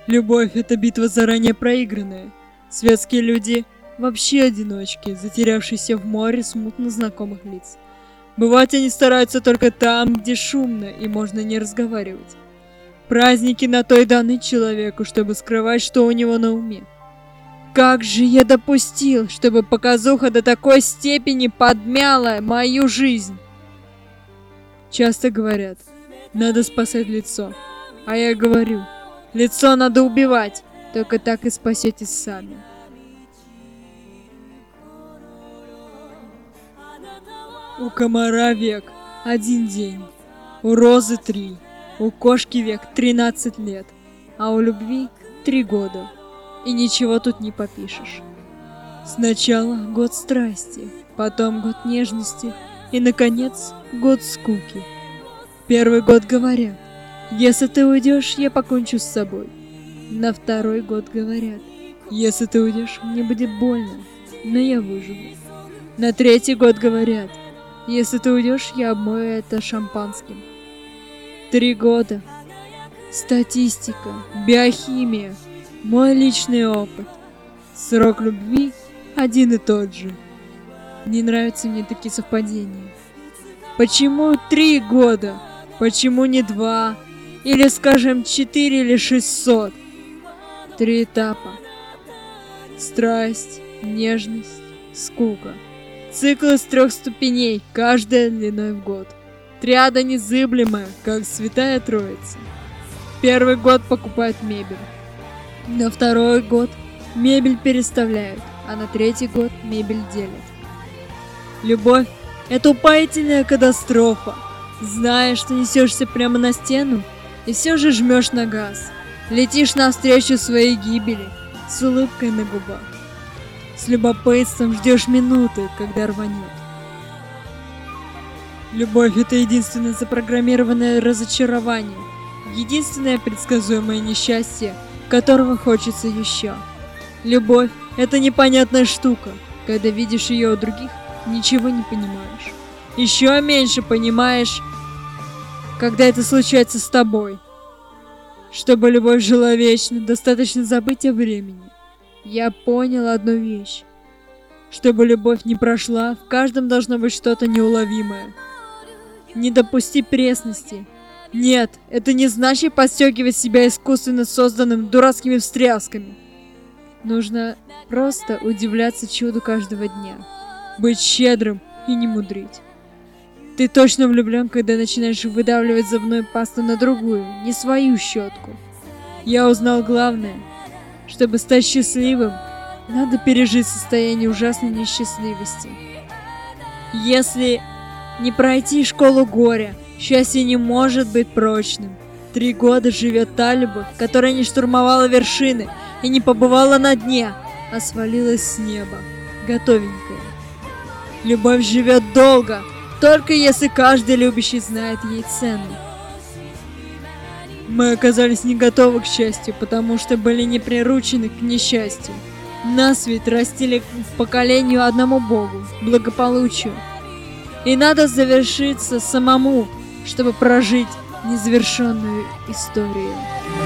Любовь — это битва заранее проигранная. Светские люди вообще одиночки, затерявшиеся в море смутно знакомых лиц. Бывать они стараются только там, где шумно и можно не разговаривать. Праздники на то и даны человеку, чтобы скрывать, что у него на уме. Как же я допустил, чтобы показуха до такой степени подмяла мою жизнь? Часто говорят, надо спасать лицо. А я говорю, лицо надо убивать, только так и спасетесь сами. У комара век 1 день, у розы 3, у кошки век 13 лет, а у любви 3 года. И ничего тут не попишешь. Сначала год страсти, потом год нежности и, наконец, год скуки. Первый год говорят, если ты уйдешь, я покончу с собой. На второй год говорят, если ты уйдешь, мне будет больно, но я выживу. На третий год говорят, если ты уйдешь, я обмою это шампанским. 3 года. Статистика, биохимия, мой личный опыт. Срок любви один и тот же. Не нравятся мне такие совпадения. Почему 3 года? Почему не 2? Или, скажем, 4 или 600? 3 этапа. Страсть, нежность, скука. Цикл из 3 ступеней, каждая длиной в год. Триада незыблемая, как Святая Троица. Первый год покупают мебель. На второй год мебель переставляют, а на третий год мебель делят. Любовь — это упоительная катастрофа. Знаешь, что несешься прямо на стену, и все же жмешь на газ. Летишь навстречу своей гибели с улыбкой на губах. С любопытством ждешь минуты, когда рванет. Любовь — это единственное запрограммированное разочарование, единственное предсказуемое несчастье, которого хочется еще. Любовь — это непонятная штука. Когда видишь ее у других, ничего не понимаешь. Еще меньше понимаешь, когда это случается с тобой. Чтобы любовь жила вечно, достаточно забыть о времени. Я понял одну вещь. Чтобы любовь не прошла, в каждом должно быть что-то неуловимое. Не допусти пресности. Нет, это не значит подстегивать себя искусственно созданным дурацкими встрясками. Нужно просто удивляться чуду каждого дня. Быть щедрым и не мудрить. Ты точно влюблен, когда начинаешь выдавливать зубную пасту на другую, не свою щетку. Я узнал главное. Чтобы стать счастливым, надо пережить состояние ужасной несчастливости. Если не пройти школу горя, счастье не может быть прочным. 3 года живет та любовь, которая не штурмовала вершины и не побывала на дне, а свалилась с неба, готовенькая. Любовь живет долго, только если каждый любящий знает ей цену. Мы оказались не готовы к счастью, потому что были не приручены к несчастью. Нас ведь растили в поколению одному Богу, благополучию. И надо завершиться самому, чтобы прожить незавершенную историю.